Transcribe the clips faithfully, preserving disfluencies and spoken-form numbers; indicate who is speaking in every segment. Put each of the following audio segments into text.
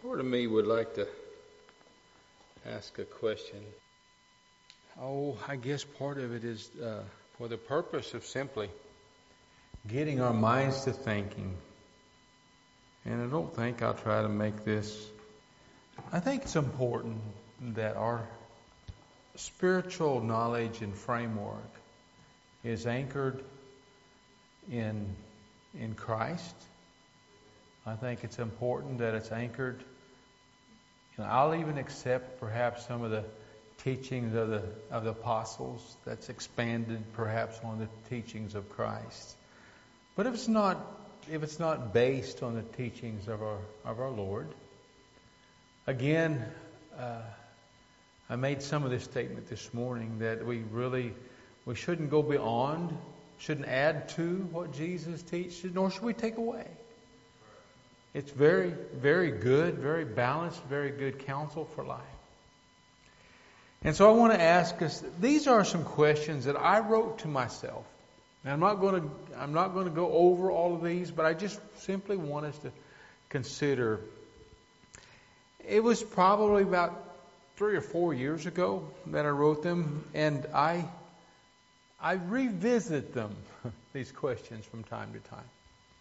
Speaker 1: Part of me would like to ask a question. Oh, I guess part of it is uh, for the purpose of simply getting our minds to thinking. And I don't think I'll try to make this. I think it's important that our spiritual knowledge and framework is anchored in in Christ. I think it's important that it's anchored. And I'll even accept perhaps some of the teachings of the of the apostles that's expanded perhaps on the teachings of Christ. But if it's not if it's not based on the teachings of our of our Lord, again, uh, I made some of this statement this morning that we really we shouldn't go beyond, shouldn't add to what Jesus teaches, nor should we take away. It's very, very good, very balanced, very good counsel for life. And so I want to ask us, these are some questions that I wrote to myself. Now I'm not going to I'm not going to go over all of these, but I just simply want us to consider. It was probably about three or four years ago that I wrote them, and I I revisit them, these questions from time to time.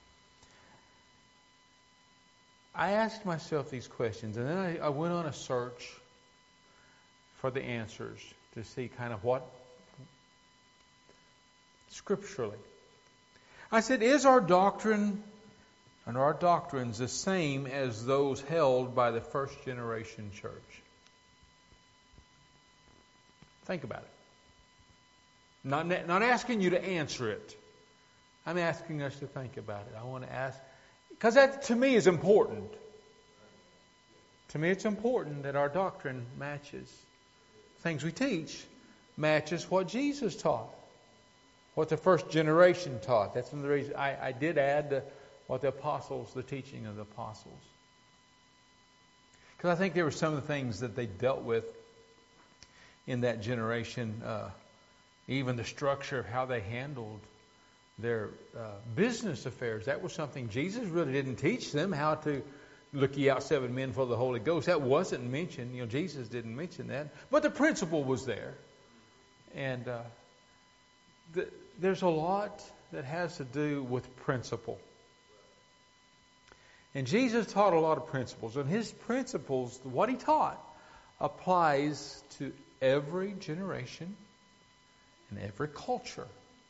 Speaker 1: I asked myself these questions, and then I, I went on a search for the answers to see kind of what, scripturally. I said, is our doctrine and our doctrines the same as those held by the first generation church? Think about it. Not, not asking you to answer it. I'm asking us to think about it. I want to ask, because that to me is important. To me it's important that our doctrine matches things we teach, matches what Jesus taught, what the first generation taught. That's one of the reasons I, I did add the, what the apostles, the teaching of the apostles. Because I think there were some of the things that they dealt with in that generation, uh, even the structure of how they handled their uh, business affairs. That was something Jesus really didn't teach them, how to look ye out seven men for the Holy Ghost. That wasn't mentioned. You know, Jesus didn't mention that. But the principle was there. And uh, the, there's a lot that has to do with principle. And Jesus taught a lot of principles. And his principles, what he taught, applies to every generation and every culture.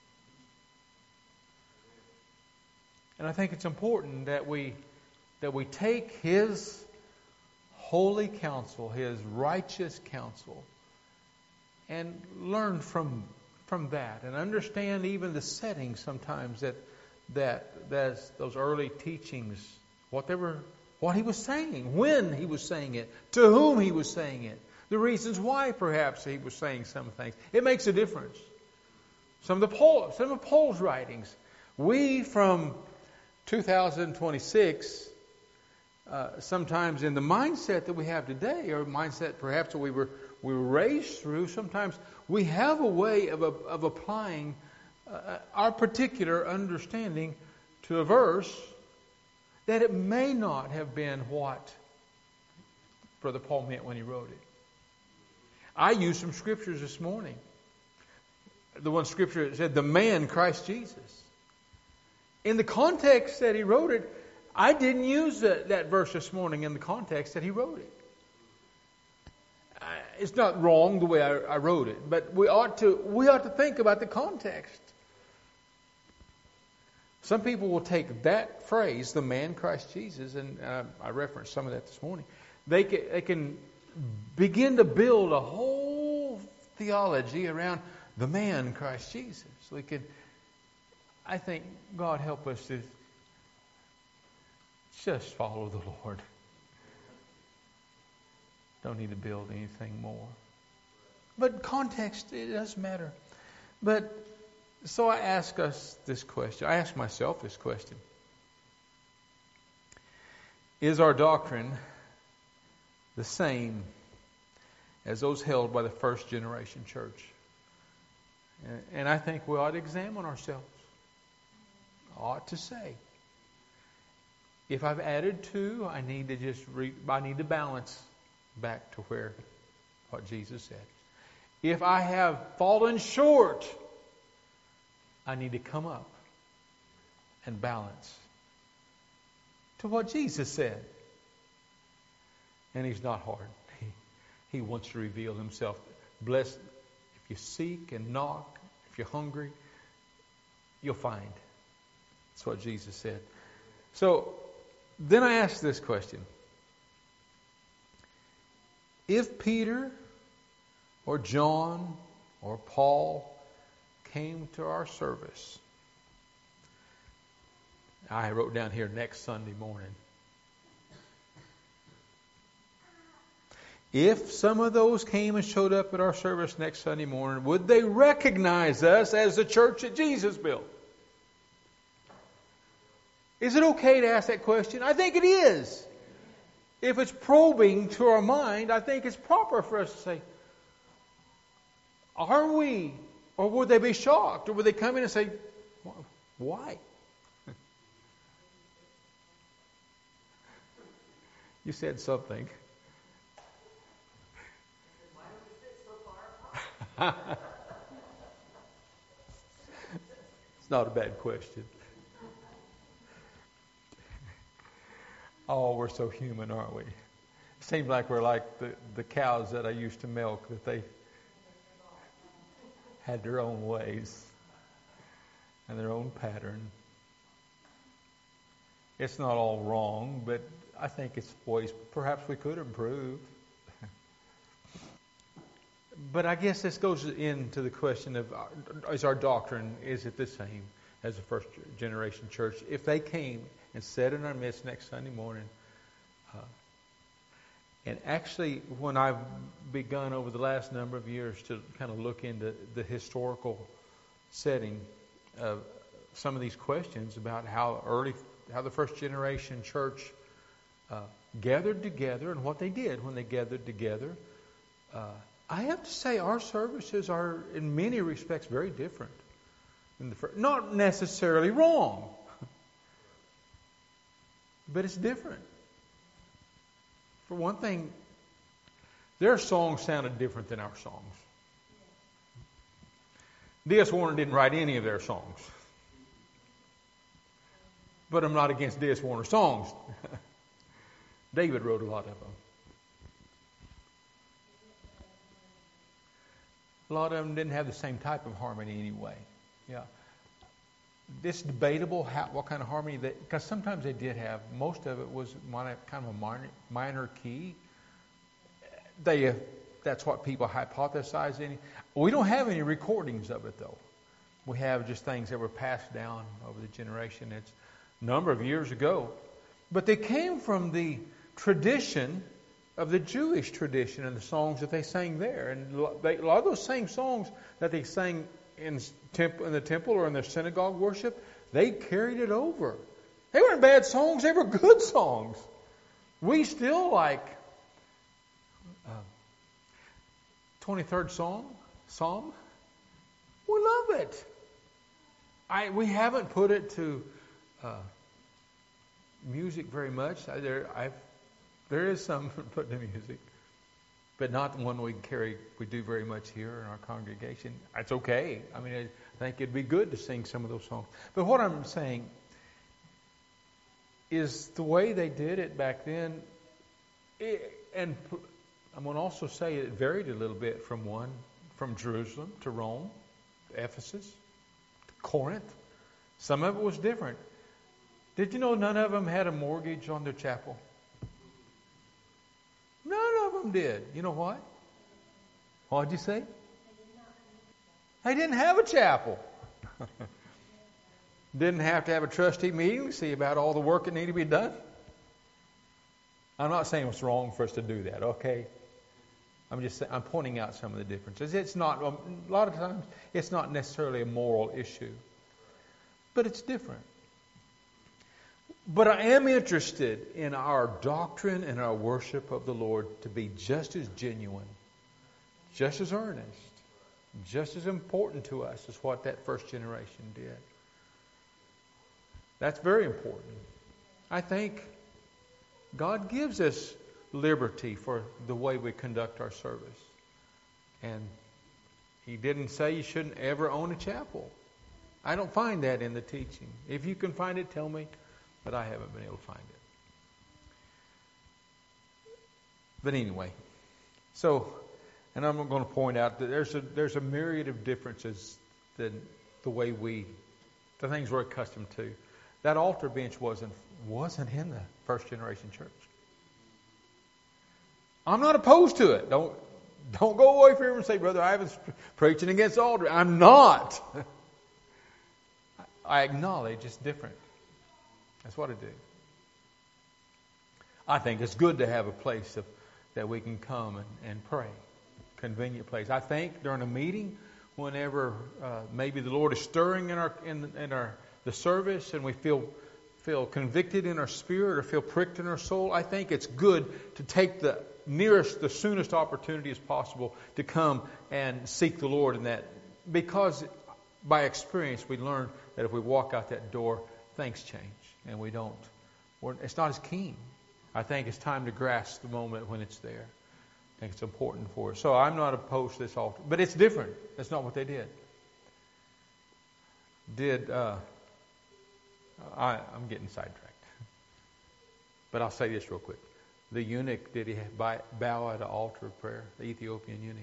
Speaker 1: And I think it's important that we that we take his holy counsel, his righteous counsel, and learn from from that, and understand even the settings sometimes that that that's those early teachings, what they were, what he was saying, when he was saying it, to whom he was saying it, the reasons why perhaps he was saying some things. It makes a difference. Some of the Paul, some of Paul's writings, we from two thousand twenty-six, uh, sometimes in the mindset that we have today, or mindset perhaps that we were we were raised through, sometimes we have a way of of applying uh, our particular understanding to a verse that it may not have been what Brother Paul meant when he wrote it. I used some scriptures this morning. The one scripture that said, the man Christ Jesus. In the context that he wrote it, I didn't use that, that verse this morning in the context that he wrote it. Uh, it's not wrong the way I, I wrote it, but we ought to we ought to think about the context. Some people will take that phrase, the man Christ Jesus, and uh, I referenced some of that this morning. They can, they can begin to build a whole theology around the man Christ Jesus. We could. I think God help us to just follow the Lord. Don't need to build anything more. But context, it does matter. But so I ask us this question. I ask myself this question. Is our doctrine the same as those held by the first generation church? And I think we ought to examine ourselves. Ought to say. If I've added to, I need to just re, I need to balance back to where what Jesus said. If I have fallen short, I need to come up and balance to what Jesus said. And He's not hard. He, he wants to reveal Himself. Blessed if you seek and knock, if you're hungry, you'll find. That's what Jesus said. So then I ask this question. If Peter or John or Paul came to our service, I wrote down here next Sunday morning. If some of those came and showed up at our service next Sunday morning, would they recognize us as the church that Jesus built? Is it okay to ask that question? I think it is. If it's probing to our mind, I think it's proper for us to say, are we? Or would they be shocked? Or would they come in and say, why? You said something.
Speaker 2: Why do we sit so far apart?
Speaker 1: It's not a bad question. Oh, we're so human, aren't we? It seems like we're like the, the cows that I used to milk, that they had their own ways and their own pattern. It's not all wrong, but I think it's ways perhaps we could improve. But I guess this goes into the question of, is our doctrine, is it the same as the first generation church? If they came and sat in our midst next Sunday morning, uh, and actually when I've begun over the last number of years to kind of look into the historical setting of some of these questions about how early, how the first generation church uh, gathered together and what they did when they gathered together, uh, I have to say our services are in many respects very different. In the first, not necessarily wrong, but it's different. For one thing, their songs sounded different than our songs. D S Warner didn't write any of their songs. But I'm not against D S Warner songs. David wrote a lot of them. A lot of them didn't have the same type of harmony anyway. Yeah. It's debatable how, what kind of harmony they, because sometimes they did have, most of it was kind of a minor, minor key. They, uh, that's what people hypothesize. Any. We don't have any recordings of it though. We have just things that were passed down over the generation. It's a number of years ago. But they came from the tradition of the Jewish tradition and the songs that they sang there. And they, a lot of those same songs that they sang in, temp, in the temple or in their synagogue worship, they carried it over. They weren't bad songs, they were good songs. We still like uh, twenty-third Psalm, Psalm. We love it. I we haven't put it to uh, music very much. I, there, I've There is some put to music, but not the one we carry. We do very much here in our congregation. It's okay. I mean, I think it'd be good to sing some of those songs. But what I'm saying is the way they did it back then, it, and I'm going to also say it varied a little bit from one, from Jerusalem to Rome, to Ephesus, to Corinth. Some of it was different. Did you know none of them had a mortgage on their chapel? None of them did. You know what? What did you say? They didn't have a chapel. Didn't have to have a trustee meeting to see about all the work that needed to be done. I'm not saying it's wrong for us to do that, okay? I'm just saying, I'm pointing out some of the differences. It's not, a lot of times, it's not necessarily a moral issue. But it's different. But I am interested in our doctrine and our worship of the Lord to be just as genuine, just as earnest, just as important to us as what that first generation did. That's very important. I think God gives us liberty for the way we conduct our service. And He didn't say you shouldn't ever own a chapel. I don't find that in the teaching. If you can find it, tell me. But I haven't been able to find it. But anyway, so, and I'm going to point out that there's a there's a myriad of differences than the way we, the things we're accustomed to. That altar bench wasn't wasn't in the first generation church. I'm not opposed to it. Don't don't go away from here and say, Brother Ivan's preaching against the altar. I'm not. I acknowledge it's different. That's what I do. I think it's good to have a place of, that we can come and, and pray. Convenient place. I think during a meeting, whenever uh, maybe the Lord is stirring in our in, in our the service and we feel feel convicted in our spirit or feel pricked in our soul, I think it's good to take the nearest, the soonest opportunity as possible to come and seek the Lord in that. Because by experience we learn that if we walk out that door, things change and we don't. We're, it's not as keen. I think it's time to grasp the moment when it's there. I think it's important for us. So I'm not opposed to this altar. But it's different. That's not what they did. Did, uh, I, I'm getting sidetracked. But I'll say this real quick. The eunuch, did he bow at an altar of prayer? The Ethiopian eunuch.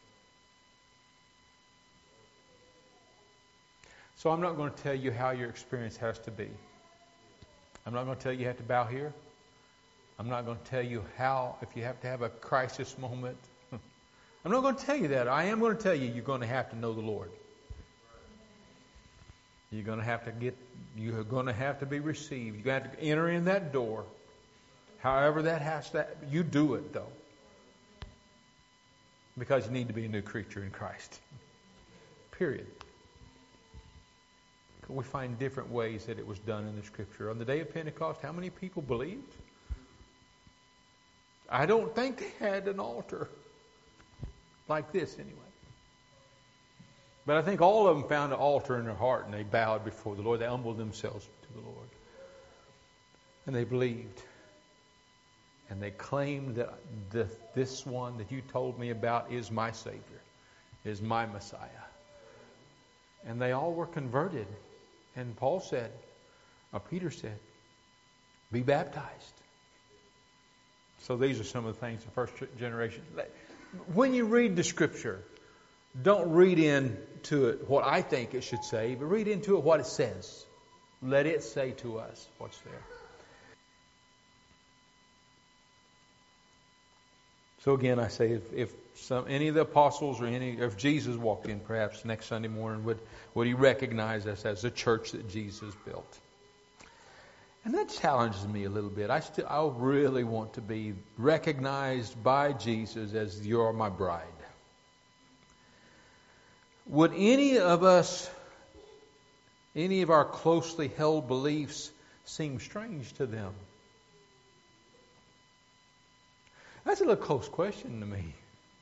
Speaker 1: So I'm not going to tell you how your experience has to be. I'm not going to tell you you have to bow here. I'm not going to tell you how, if you have to have a crisis moment. I'm not going to tell you that. I am going to tell you you're going to have to know the Lord. You're going to have to get, you're going to have to be received. You're going to have to enter in that door. However that has to, you do it though. Because you need to be a new creature in Christ. Period. We find different ways that it was done in the Scripture. On the day of Pentecost, how many people believed? I don't think they had an altar like this anyway. But I think all of them found an altar in their heart and they bowed before the Lord. They humbled themselves to the Lord. And they believed. And they claimed that the, this one that you told me about is my Savior, is my Messiah. And they all were converted. And Paul said, or Peter said, be baptized. So these are some of the things the first generation. When you read the Scripture, don't read into it what I think it should say, but read into it what it says. Let it say to us what's there. So again, I say, if, if some any of the apostles or any, if Jesus walked in perhaps next Sunday morning, would, would he recognize us as the church that Jesus built? And that challenges me a little bit. I still, I really want to be recognized by Jesus as you're my bride. Would any of us, any of our closely held beliefs seem strange to them? That's a little close question to me.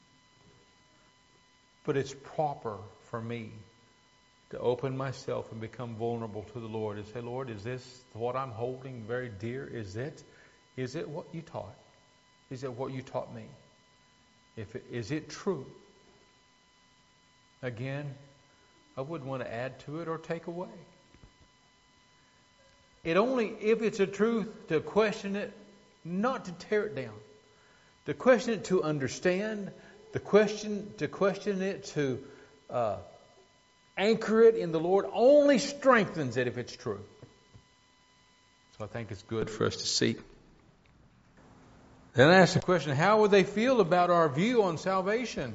Speaker 1: But it's proper for me to open myself and become vulnerable to the Lord and say, Lord, is this what I'm holding very dear? Is it? Is it what you taught? Is it what you taught me? If it, is it true? Again, I wouldn't want to add to it or take away. It only, if it's a truth, to question it, not to tear it down. To question it to understand, the question to question it to uh, anchor it in the Lord only strengthens it if it's true. So I think it's good for us to seek. Then I asked the question, how would they feel about our view on salvation?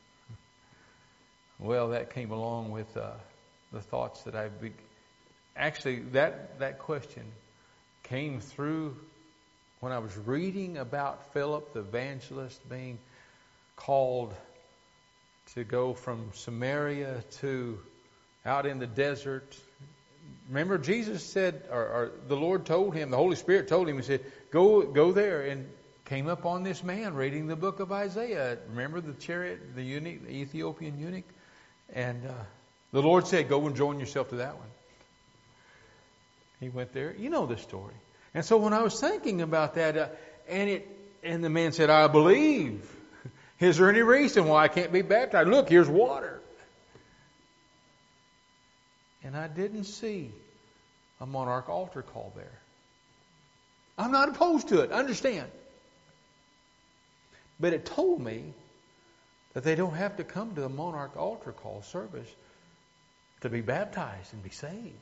Speaker 1: Well, that came along with uh, the thoughts that I've be- actually that that question came through when I was reading about Philip the evangelist being called to go from Samaria to out in the desert. Remember, Jesus said, or, or the Lord told him, the Holy Spirit told him, he said, go go there, and came up on this man reading the book of Isaiah. Remember the chariot, the eunuch, the Ethiopian eunuch? And uh, the Lord said, go and join yourself to that one. He went there. You know the story. And so when I was thinking about that, uh, and it, and the man said, I believe. Is there any reason why I can't be baptized? Look, here's water. And I didn't see a monarch altar call there. I'm not opposed to it, understand. But it told me that they don't have to come to the monarch altar call service to be baptized and be saved.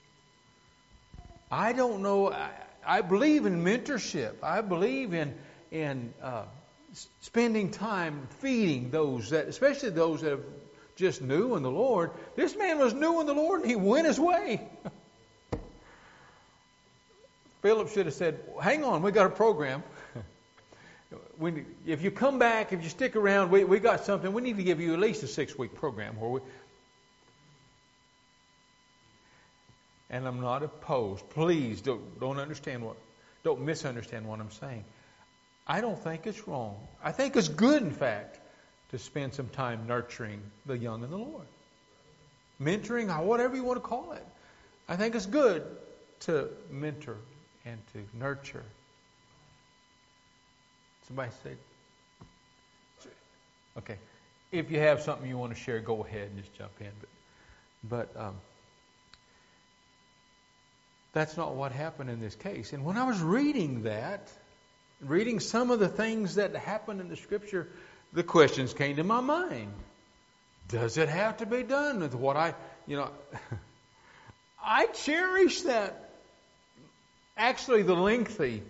Speaker 1: I don't know. I, I believe in mentorship. I believe in in uh, spending time feeding those that, especially those that have just new in the Lord. This man was new in the Lord, and he went his way. Philip should have said, "Hang on, we got a program. We, if you come back, if you stick around, we we got something. We need to give you at least a six week program where we." And I'm not opposed. Please don't, don't understand what, don't misunderstand what I'm saying. I don't think it's wrong. I think it's good, in fact, to spend some time nurturing the young in the Lord. Mentoring, or whatever you want to call it. I think it's good to mentor and to nurture. Somebody said, okay, if you have something you want to share, go ahead and just jump in. But, but um, that's not what happened in this case. And when I was reading that, reading some of the things that happened in the Scripture, the questions came to my mind. Does it have to be done with what I, you know, I cherish that. Actually, the lengthy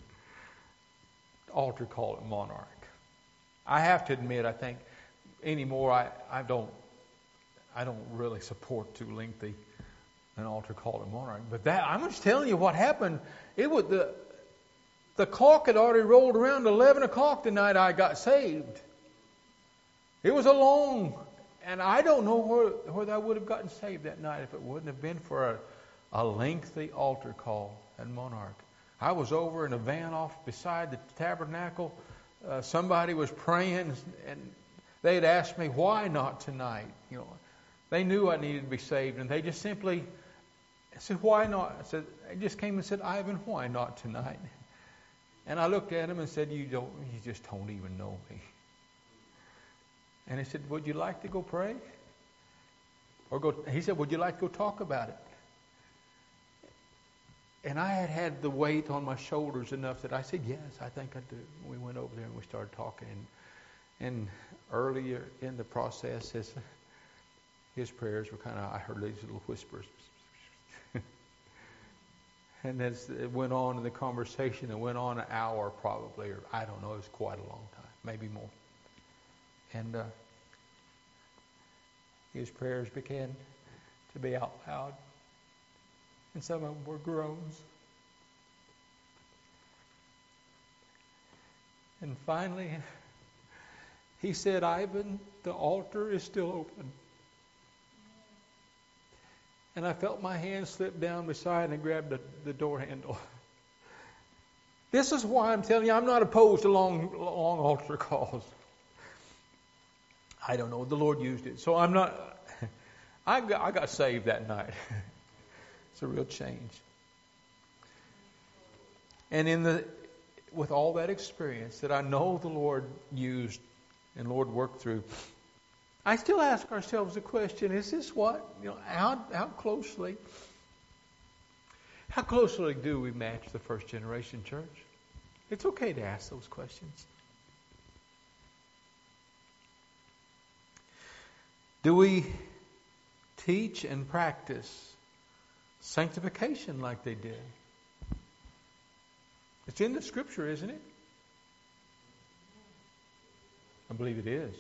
Speaker 1: altar call at Monarch. I have to admit, I think anymore, I, I don't, I don't really support too lengthy an altar call at Monarch. But that, I'm just telling you what happened. It was the the clock had already rolled around eleven o'clock the night I got saved. It was a long, and I don't know where, whether I would have gotten saved that night if it wouldn't have been for a, a lengthy altar call at Monarch. I was over in a van off beside the tabernacle. Uh, somebody was praying, and they had asked me, why not tonight? You know, they knew I needed to be saved, and they just simply said, why not? I said, I just came and said, Ivan, why not tonight? And I looked at him and said, you don't, you just don't even know me. And he said, would you like to go pray? Or go? He said, would you like to go talk about it? And I had had the weight on my shoulders enough that I said, yes, I think I do. We went over there and we started talking. And, and earlier in the process, his, his prayers were kind of, I heard these little whispers. And as it went on in the conversation, it went on an hour probably, or I don't know, it was quite a long time, maybe more. And uh, his prayers began to be out loud. And some of them were groans. And finally, he said, Ivan, the altar is still open. And I felt my hand slip down beside and grabbed the, the door handle. This is why I'm telling you, I'm not opposed to long, long altar calls. I don't know. The Lord used it. So I'm not, I got, I got saved that night. It's a real change. And in the, with all that experience that I know the Lord used and Lord worked through, I still ask ourselves the question, is this what, you know, how, how closely, how closely do we match the first generation church? It's okay to ask those questions. Do we teach and practice sanctification like they did? It's in the Scripture, isn't it? I believe it is.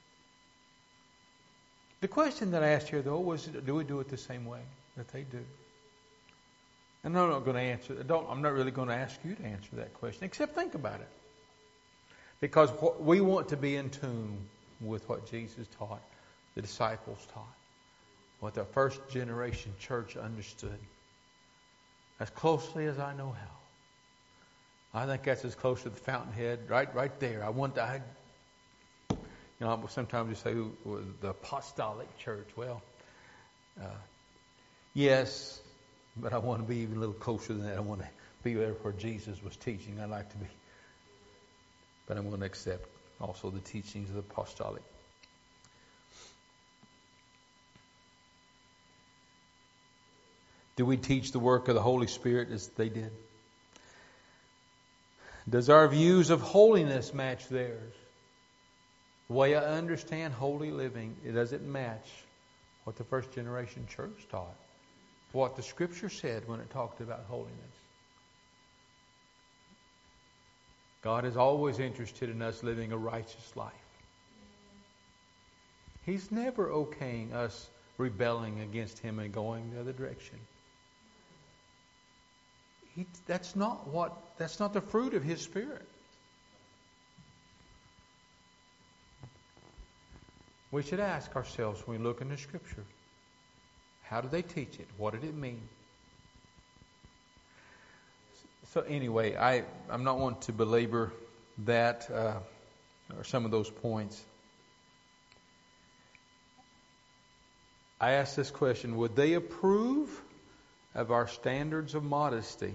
Speaker 1: The question that I asked here, though, was, do we do it the same way that they do? And I'm not going to answer. Don't, I'm not really going to ask you to answer that question, except think about it. Because what, we want to be in tune with what Jesus taught, the disciples taught, what the first generation church understood, as closely as I know how. I think that's as close to the fountainhead, right, right there. I want that. You know, sometimes you say the apostolic church. Well, uh, yes, but I want to be even a little closer than that. I want to be there where Jesus was teaching. I'd like to be. But I'm going to accept also the teachings of the apostolic. Do we teach the work of the Holy Spirit as they did? Does our views of holiness match theirs? The way I understand holy living, it doesn't match what the first generation church taught. What the Scripture said when it talked about holiness. God is always interested in us living a righteous life. He's never okaying us rebelling against Him and going the other direction. He, that's not what. That's not the fruit of His Spirit. We should ask ourselves when we look into Scripture, how did they teach it? What did it mean? So anyway, I, I'm not wanting to belabor that uh, or some of those points. I asked this question, would they approve of our standards of modesty?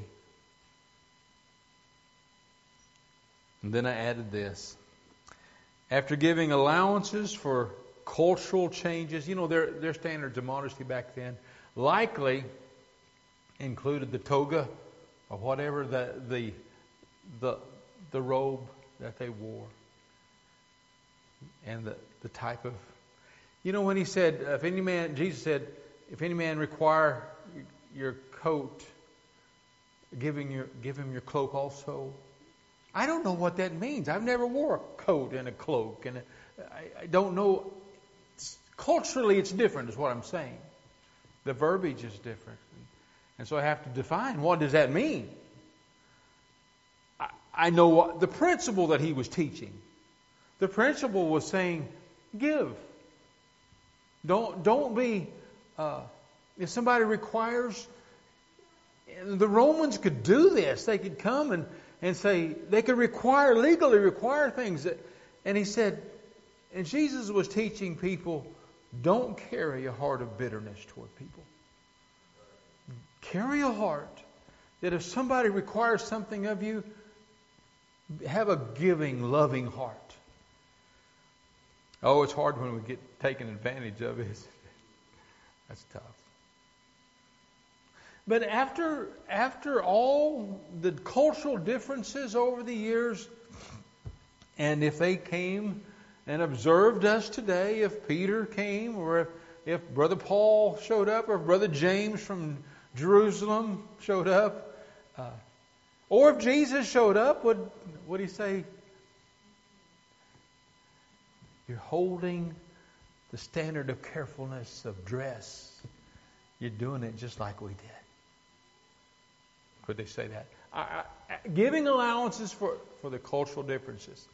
Speaker 1: And then I added this. After giving allowances for cultural changes, you know, their, their standards of modesty back then likely included the toga or whatever the the the, the robe that they wore. And the, the type of... You know, when He said, if any man, Jesus said, if any man require your coat, giving your, give him your cloak also. I don't know what that means. I've never wore a coat and a cloak. And a, I, I don't know. It's, culturally, it's different is what I'm saying. The verbiage is different. And so I have to define, what does that mean? I, I know what, the principle that He was teaching. The principle was saying, give. Don't, don't be... Uh, if somebody requires... The Romans could do this. They could come and, and say... They could require, legally require things. That, and He said... And Jesus was teaching people, don't carry a heart of bitterness toward people. Carry a heart that if somebody requires something of you, have a giving, loving heart. Oh, it's hard when we get taken advantage of it. That's tough. But after after all the cultural differences over the years, and if they came and observed us today, if Peter came, or if, if Brother Paul showed up, or if Brother James from Jerusalem showed up, uh, or if Jesus showed up, would would He say, you're holding the standard of carefulness of dress. You're doing it just like we did. Could they say that? I, I, giving allowances for, for the cultural differences.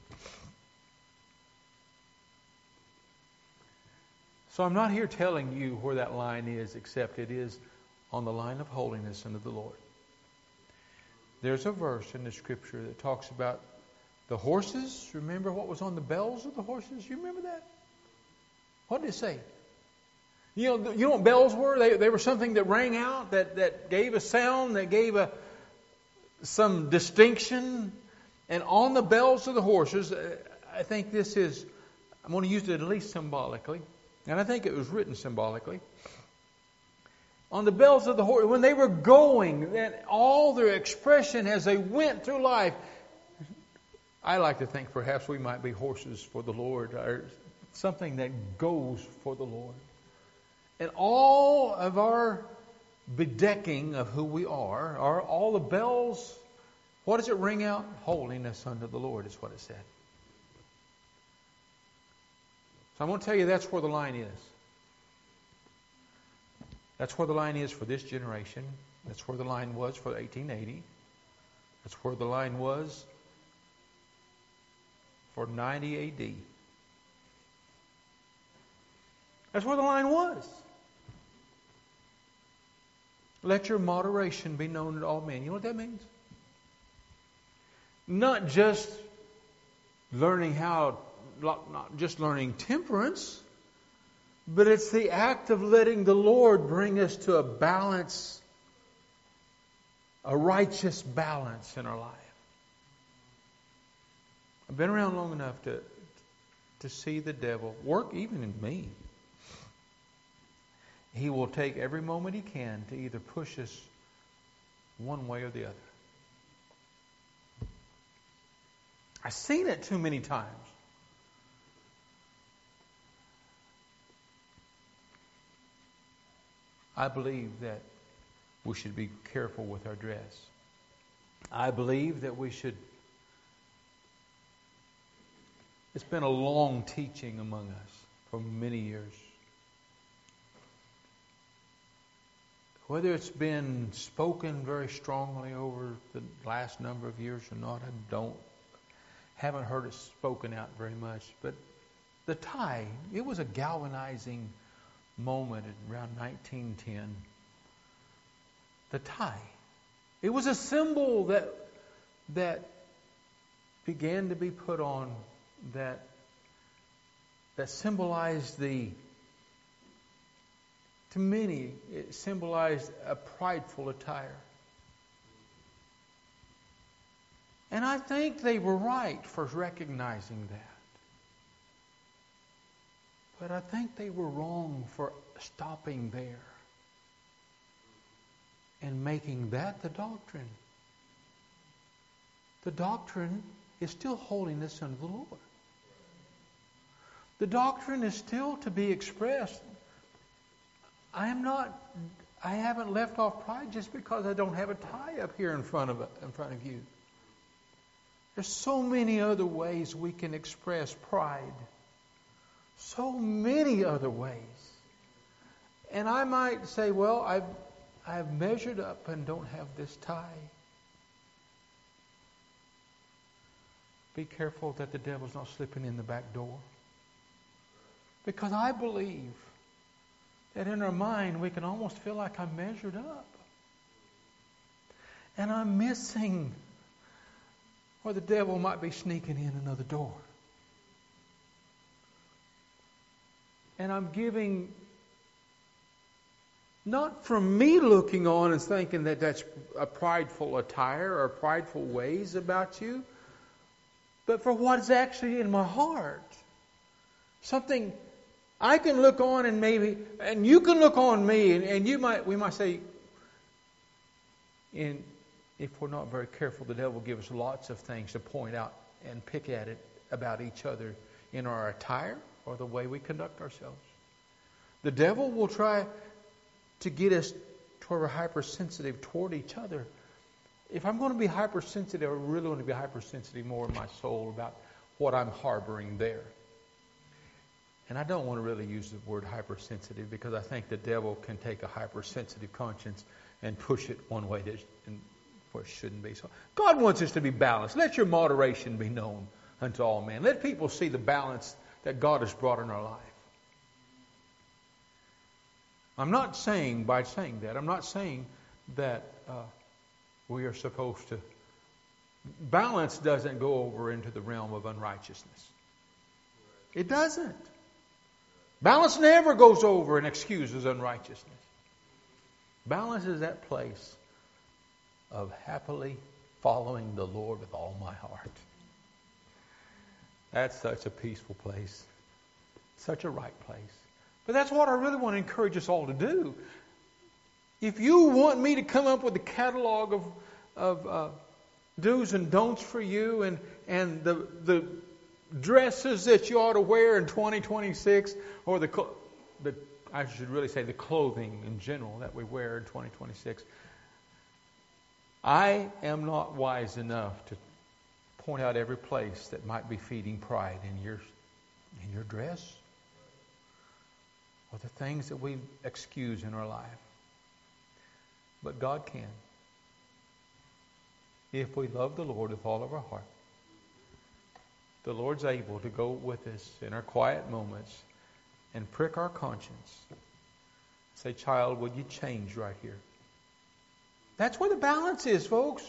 Speaker 1: So I'm not here telling you where that line is, except it is on the line of holiness unto the Lord. There's a verse in the Scripture that talks about the horses. Remember what was on the bells of the horses? You remember that? What did it say? You know, you know what bells were? They, they were something that rang out, that, that gave a sound, that gave a some distinction. And on the bells of the horses, I think this is, I'm going to use it at least symbolically, and I think it was written symbolically. On the bells of the horse, when they were going, that all their expression as they went through life. I like to think perhaps we might be horses for the Lord, or something that goes for the Lord. And all of our bedecking of who we are, are all the bells, what does it ring out? Holiness unto the Lord is what it said. So I'm going to tell you that's where the line is. That's where the line is for this generation. That's where the line was for eighteen eighty. That's where the line was for ninety A D. That's where the line was. Let your moderation be known to all men. You know what that means? Not just learning how, not just learning temperance, but it's the act of letting the Lord bring us to a balance a righteous balance in our life. I've been around long enough to, to see the devil work even in me. He will take every moment he can to either push us one way or the other. I've seen it too many times. I believe that we should be careful with our dress. I believe that we should... It's been a long teaching among us for many years. Whether it's been spoken very strongly over the last number of years or not, I don't, haven't heard it spoken out very much. But the tie, it was a galvanizing moment around nineteen ten. The tie. It was a symbol that that began to be put on that that symbolized the, to many, it symbolized a prideful attire. And I think they were right for recognizing that. But I think they were wrong for stopping there and making that the doctrine. The doctrine is still holiness unto the Lord. The doctrine is still to be expressed. I am not, I haven't left off pride just because I don't have a tie up here in front of in front of you. There's so many other ways we can express pride. So many other ways. And I might say, well, I've, I've measured up and don't have this tie. Be careful that the devil's not slipping in the back door. Because I believe that in our mind we can almost feel like I'm measured up. And I'm missing, or the devil might be sneaking in another door. And I'm giving, not from me looking on and thinking that that's a prideful attire or prideful ways about you, but for what's actually in my heart. Something I can look on and maybe, and you can look on me, and, and you might, we might say, in, if we're not very careful, the devil will give us lots of things to point out and pick at it about each other in our attire or the way we conduct ourselves. The devil will try to get us toward we're hypersensitive toward each other. If I'm going to be hypersensitive, I really want to be hypersensitive more in my soul about what I'm harboring there. And I don't want to really use the word hypersensitive because I think the devil can take a hypersensitive conscience and push it one way that where it shouldn't be. So God wants us to be balanced. Let your moderation be known unto all men. Let people see the balance that God has brought in our life. I'm not saying, by saying that, I'm not saying that uh, we are supposed to... Balance doesn't go over into the realm of unrighteousness. It doesn't. Balance never goes over and excuses unrighteousness. Balance is that place of happily following the Lord with all my heart. That's such a peaceful place. Such a right place. But that's what I really want to encourage us all to do. If you want me to come up with a catalog of, of uh, do's and don'ts for you and, and the the dresses that you ought to wear in twenty twenty-six, or the, the I should really say the clothing in general that we wear in twenty twenty-six, I am not wise enough to point out every place that might be feeding pride in your in your dress or the things that we excuse in our life. But God can. If we love the Lord with all of our heart, the Lord's able to go with us in our quiet moments and prick our conscience. Say, child, will you change right here? That's where the balance is, folks.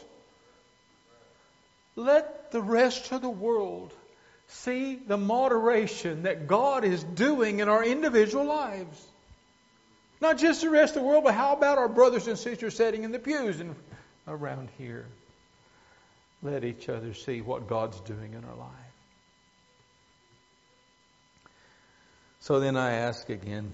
Speaker 1: Let the rest of the world see the moderation that God is doing in our individual lives. Not just the rest of the world, but how about our brothers and sisters sitting in the pews and around here. Let each other see what God's doing in our life. So then I ask again,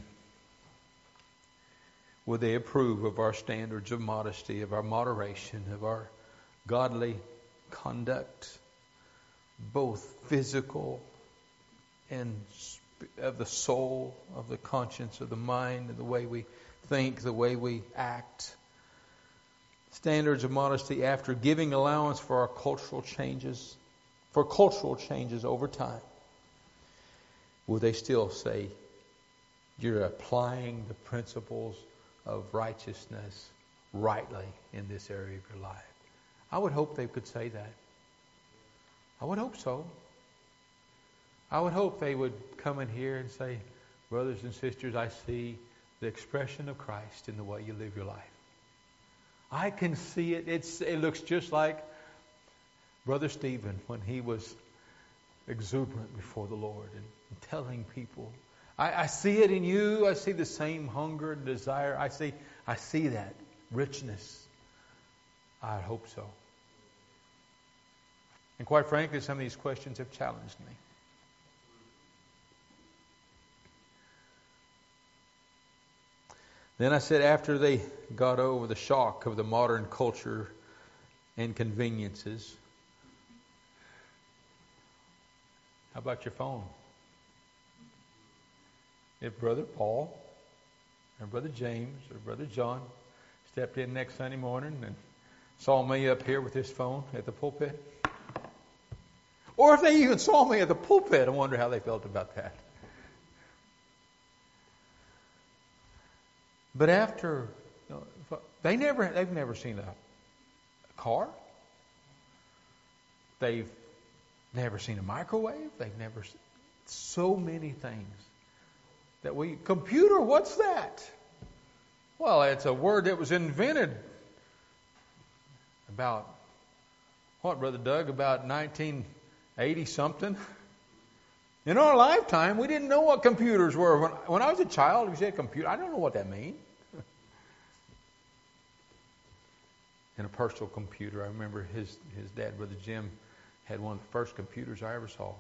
Speaker 1: would they approve of our standards of modesty, of our moderation, of our godly conduct, both physical and of the soul, of the conscience, of the mind, of the way we think, the way we act? Standards of modesty after giving allowance for our cultural changes, for cultural changes over time. Will they still say, you're applying the principles of righteousness rightly in this area of your life? I would hope they could say that. I would hope so. I would hope they would come in here and say, brothers and sisters, I see the expression of Christ in the way you live your life. I can see it. It's, it looks just like Brother Stephen when he was exuberant before the Lord and, and telling people. I, I see it in you. I see the same hunger and desire. I see, I see that richness. I hope so. And quite frankly, some of these questions have challenged me. Then I said, after they got over the shock of the modern culture and conveniences, how about your phone? If Brother Paul or Brother James or Brother John stepped in next Sunday morning and saw me up here with this phone at the pulpit, or if they even saw me at the pulpit, I wonder how they felt about that. But after, you know, they never, they've never seen a, a car. They've never seen a microwave. They've never seen so many things that we, computer, what's that? Well, it's a word that was invented about, what, Brother Doug, about nineteen eighty something. In our lifetime, we didn't know what computers were. When, when I was a child, we said computer. I don't know what that means. And a personal computer. I remember his, his dad, Brother Jim, had one of the first computers I ever saw.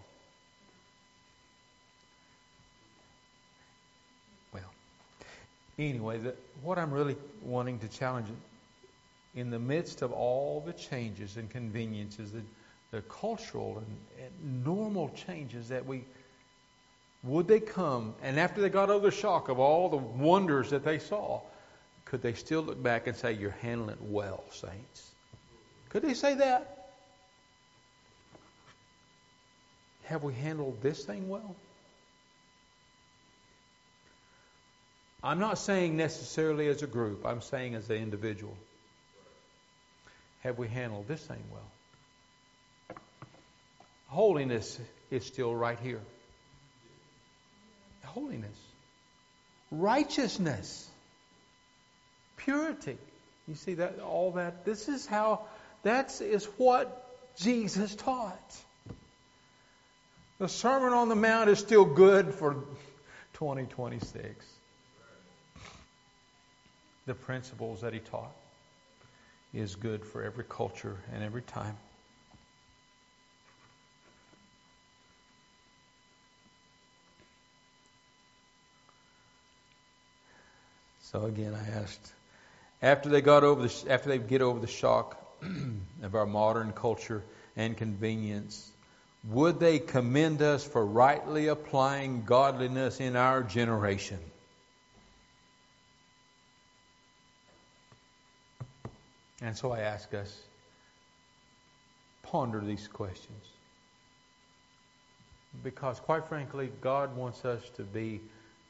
Speaker 1: Well, anyway, the, what I'm really wanting to challenge, in the midst of all the changes and conveniences, the, the cultural and, and normal changes that we, would they come, and after they got over the shock of all the wonders that they saw, could they still look back and say, you're handling it well, saints? Could they say that? Have we handled this thing well? I'm not saying necessarily as a group. I'm saying as an individual. Have we handled this thing well? Holiness is still right here. Holiness. Righteousness. Purity. You see that, all that? This is how, that is what Jesus taught. The Sermon on the Mount is still good for twenty twenty-six. The principles that he taught is good for every culture and every time. So again, I asked, after they got over the, after they get over the shock of our modern culture and convenience, would they commend us for rightly applying godliness in our generation? And so I ask us, ponder these questions. Because quite frankly, God wants us to be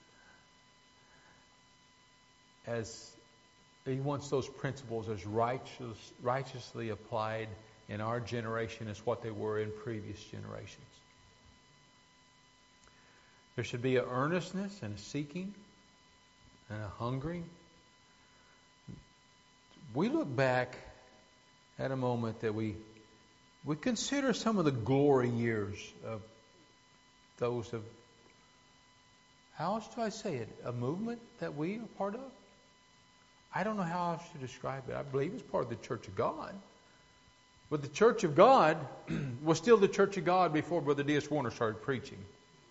Speaker 1: as, He wants those principles as righteous, righteously applied in our generation as what they were in previous generations. There should be an earnestness and a seeking and a hungering. We look back at a moment that we we consider some of the glory years of those of, how else do I say it, a movement that we are part of? I don't know how else to describe it. I believe it's part of the Church of God. But the Church of God was still the Church of God before Brother D S Warner started preaching.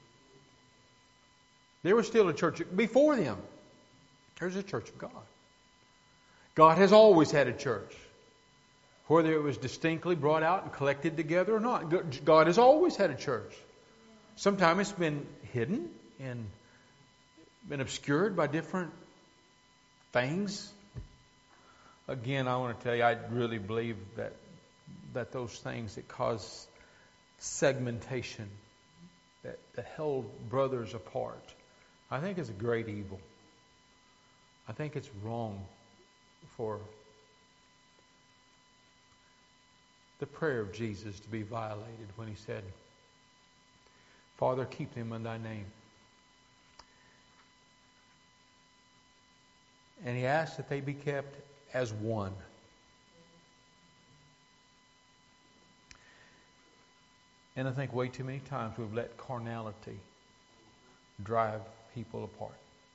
Speaker 1: There was still a church before them. There's a Church of God. God has always had a church. Whether it was distinctly brought out and collected together or not, God has always had a church. Sometimes it's been hidden and been obscured by different things. Again, I want to tell you, I really believe that that those things that cause segmentation, that, that held brothers apart, I think is a great evil. I think it's wrong for the prayer of Jesus to be violated when He said, Father, keep them in Thy name. And He asked that they be kept as one. And I think way too many times we've let carnality drive people apart.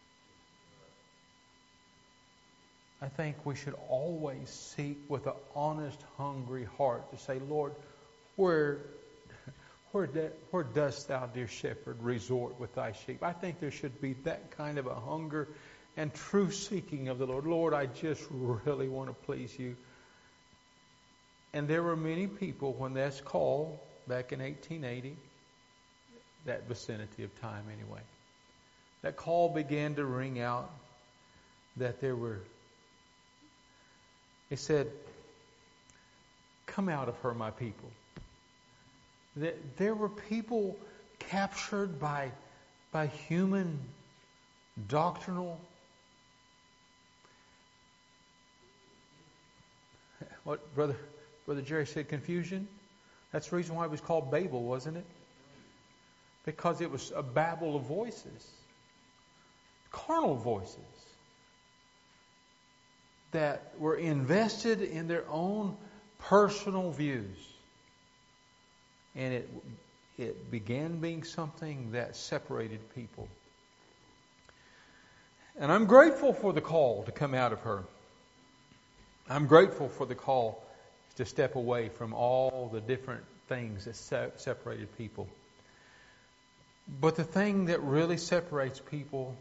Speaker 1: I think we should always seek with an honest, hungry heart to say, Lord, where, where, de- where dost Thou, dear shepherd, resort with Thy sheep? I think there should be that kind of a hunger and true seeking of the Lord. Lord, I just really want to please You. And there were many people when that's called, back in eighteen eighty, that vicinity of time anyway, that call began to ring out that there were, it said, come out of her, my people. That there were people captured by, by human doctrinal, what Brother Brother Jerry said, confusion. That's the reason why it was called Babel, wasn't it? Because it was a babel of voices. Carnal voices. That were invested in their own personal views. And it, it began being something that separated people. And I'm grateful for the call to come out of her. I'm grateful for the call to step away from all the different things that se- separated people. But the thing that really separates people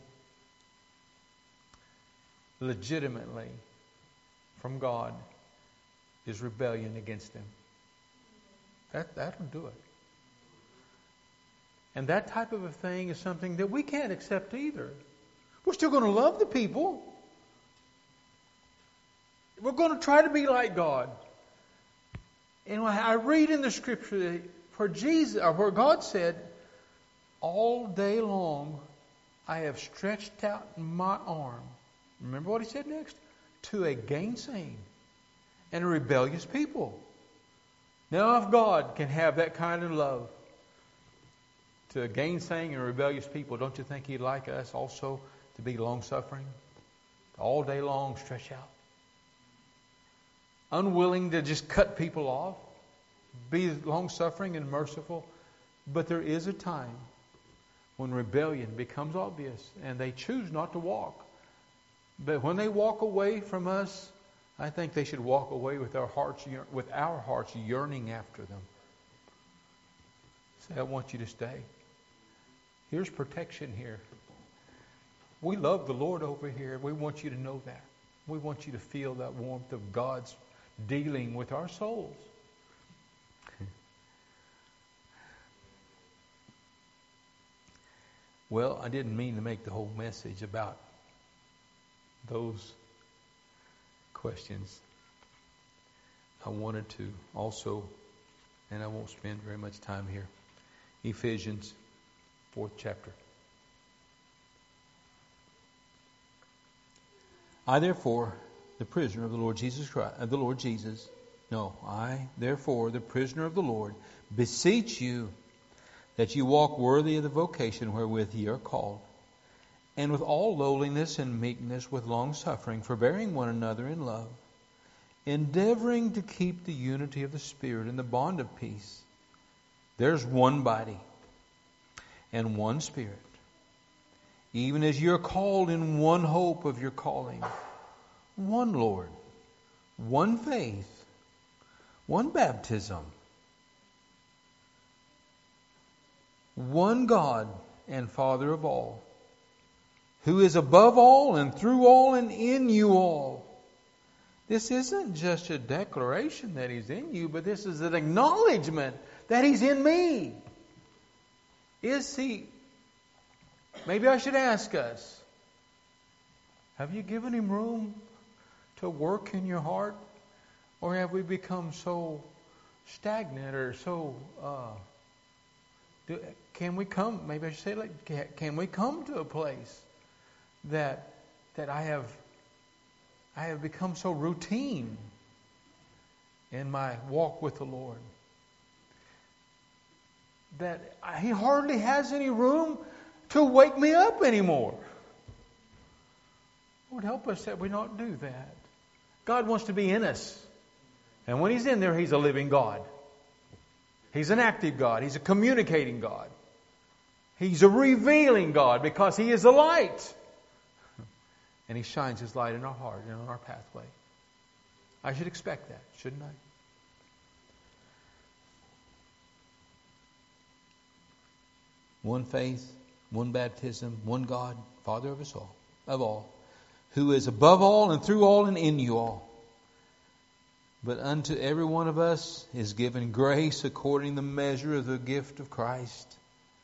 Speaker 1: legitimately from God is rebellion against Him. That, that'll do it. And that type of a thing is something that we can't accept either. We're still going to love the people. We're going to try to be like God. And I read in the Scripture that for Jesus, or where God said, all day long I have stretched out my arm. Remember what He said next? To a gainsaying and a rebellious people. Now if God can have that kind of love to a gainsaying and rebellious people, don't you think He'd like us also to be long-suffering? All day long stretch out. Unwilling to just cut people off. Be long-suffering and merciful. But there is a time when rebellion becomes obvious and they choose not to walk. But when they walk away from us, I think they should walk away with our hearts, with our hearts yearning after them. Say, I want you to stay. Here's protection here. We love the Lord over here. We want you to know that. We want you to feel that warmth of God's dealing with our souls. Well, I didn't mean to make the whole message about those questions. I wanted to also, and I won't spend very much time here, Ephesians, fourth chapter. I therefore, the prisoner of the Lord Jesus Christ, of the Lord Jesus, no, I therefore, the prisoner of the Lord, beseech you that you walk worthy of the vocation wherewith ye are called, and with all lowliness and meekness, with long suffering, forbearing one another in love, endeavoring to keep the unity of the Spirit in the bond of peace. There's one body and one Spirit, even as you're called in one hope of your calling, one Lord, one faith, one baptism, one God and Father of all, who is above all and through all and in you all. This isn't just a declaration that He's in you, but this is an acknowledgement that He's in me. Is He? Maybe I should ask us, have you given Him room to work in your heart? Or have we become so stagnant or so... Uh, do, can we come, maybe I should say, like, can, can we come to a place that that I have I have become so routine in my walk with the Lord that He hardly has any room to wake me up anymore? Lord, help us that we not do that. God wants to be in us. And when He's in there, He's a living God. He's an active God. He's a communicating God. He's a revealing God because He is the light. And He shines His light in our heart and on our pathway. I should expect that, shouldn't I? One faith, one baptism, one God, Father of us all, of all, who is above all and through all and in you all. But unto every one of us is given grace according to the measure of the gift of Christ.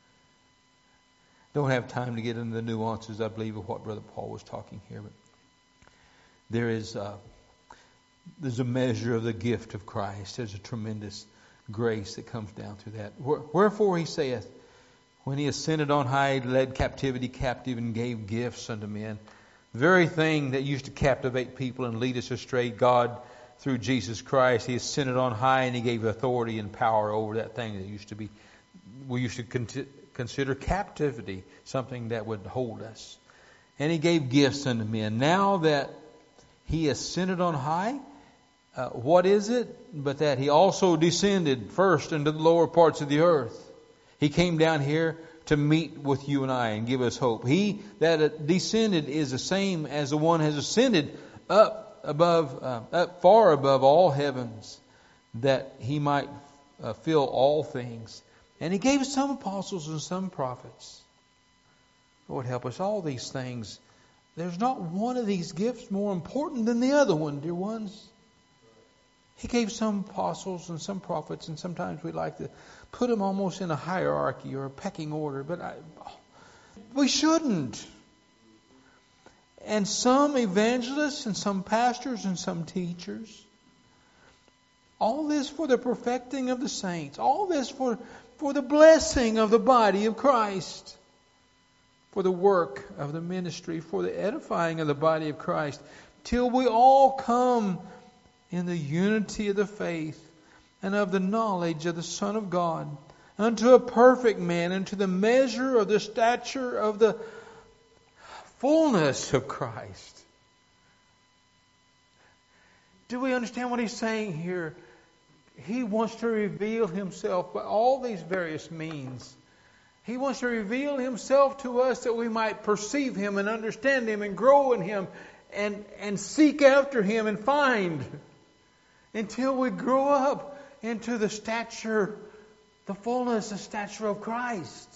Speaker 1: Don't have time to get into the nuances, I believe, of what Brother Paul was talking here. But there is uh, there's a measure of the gift of Christ. There's a tremendous grace that comes down through that. Wherefore He saith, when He ascended on high, He led captivity captive and gave gifts unto men. The very thing that used to captivate people and lead us astray, God, through Jesus Christ, He ascended on high and He gave authority and power over that thing that used to be, we used to con- consider captivity, something that would hold us. And He gave gifts unto men. Now that He ascended on high, uh, what is it? But that He also descended first into the lower parts of the earth. He came down here to meet with you and I and give us hope. He that descended is the same as the one has ascended up above, uh, up far above all heavens, that He might uh, fill all things. And He gave some apostles and some prophets. Lord, help us. All these things, there's not one of these gifts more important than the other one, dear ones. He gave some apostles and some prophets, and sometimes we like to put them almost in a hierarchy or a pecking order, but I, we shouldn't. And some evangelists and some pastors and some teachers. All this for the perfecting of the saints. All this for, for the blessing of the body of Christ. For the work of the ministry. For the edifying of the body of Christ. Till we all come in the unity of the faith and of the knowledge of the Son of God. Unto a perfect man. Unto the measure of the stature of the fullness of Christ. Do we understand what He's saying here? He wants to reveal Himself by all these various means. He wants to reveal Himself to us that we might perceive Him and understand Him and grow in Him and, and seek after Him and find until we grow up into the stature, the fullness, the stature of Christ.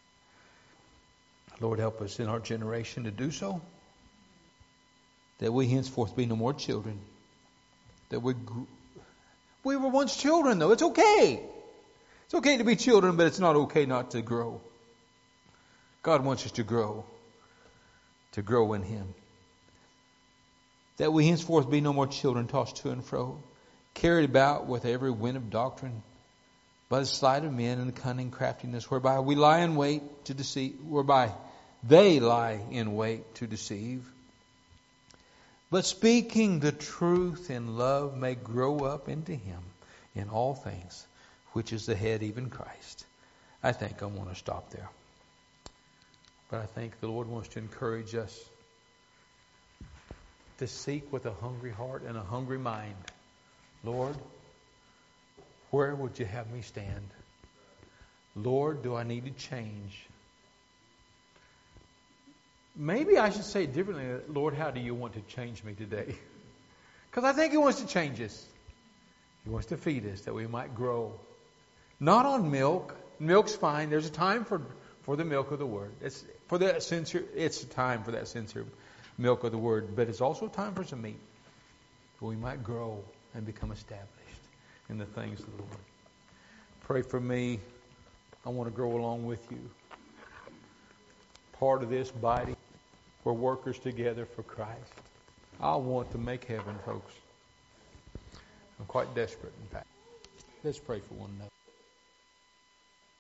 Speaker 1: Lord, help us in our generation to do so. That we henceforth be no more children. That we gr- we were once children, though. It's okay. It's okay to be children, but it's not okay not to grow. God wants us to grow. To grow in Him. That we henceforth be no more children tossed to and fro, carried about with every wind of doctrine, by the sleight of men and the cunning craftiness, whereby we lie in wait to deceive, whereby they lie in wait to deceive. But speaking the truth in love may grow up into Him in all things, which is the head, even Christ. I think I want to stop there. But I think the Lord wants to encourage us to seek with a hungry heart and a hungry mind. Lord, where would You have me stand? Lord, do I need to change? maybe I should say it differently. Lord, how do you want to change me today? Because I think He wants to change us. He wants to feed us that we might grow. Not on milk. Milk's fine. There's a time for, for the milk of the Word. It's for that sincere. It's a time for that sincere milk of the Word. But it's also time for some meat, that we might grow and become established in the things of the Lord. Pray for me. I want to grow along with you. Part of this body, we're workers together for Christ. I want to make heaven, folks. I'm quite desperate, in fact. Let's pray for one another.